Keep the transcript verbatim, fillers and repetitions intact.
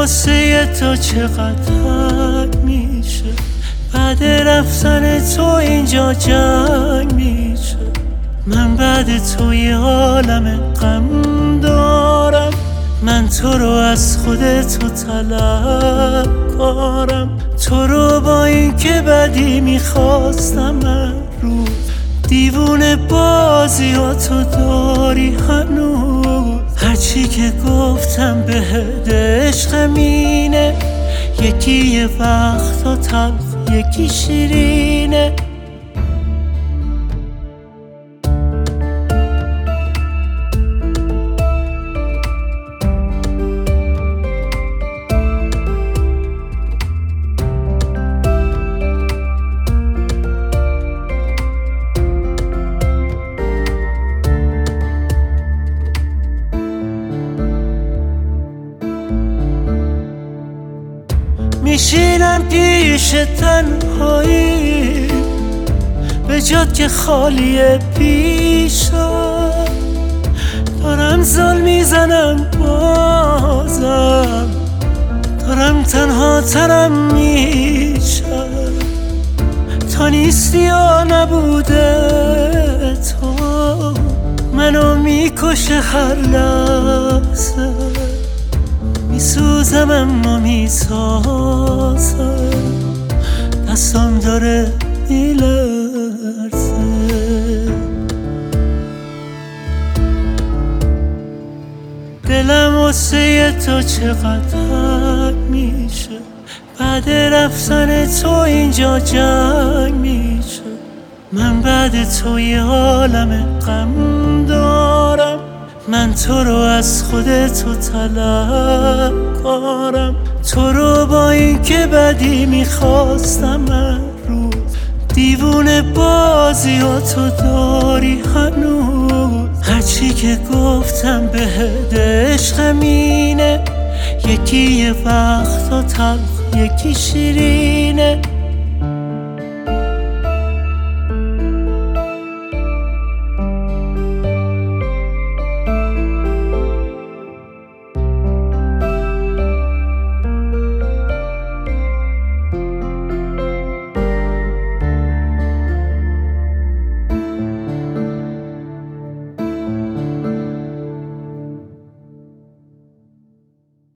واسه تو چقدر میشه، بعد رفتن تو اینجا جنگ میشه. من بعد تو یه عالم غم دارم، من تو رو از خودت تو طلبکارم. تو رو با این که بدی میخواستم من رو دیوونه بازی ها تو داری هنوز. هرچی که گفتم بهت عشقمینه، یکی یه وقتا تلخ یکی شیرینه. میشینم پیش تنهایی، به جات که خالیه پیشم. دارم زل میزنم بازم، دارم تنها ترم میشم. تا نیستی یا نبوده تو منو میکشه هر لحظه. میسوزم اما میسازم، دستم داره میلرزه. دلم واسه تو چقدر میشه، بعد رفتن تو اینجا جنگ میشه. من بعد تو یه عالم غم دارم، من تو رو از خودت تو طلبکارم. تو رو با این که بدی میخواستم من رو دیوونه بازی ها تو داری هنوز. هرچی که گفتم بهت عشقمینه، یکی یه وقتا تلخ یکی شیرینه.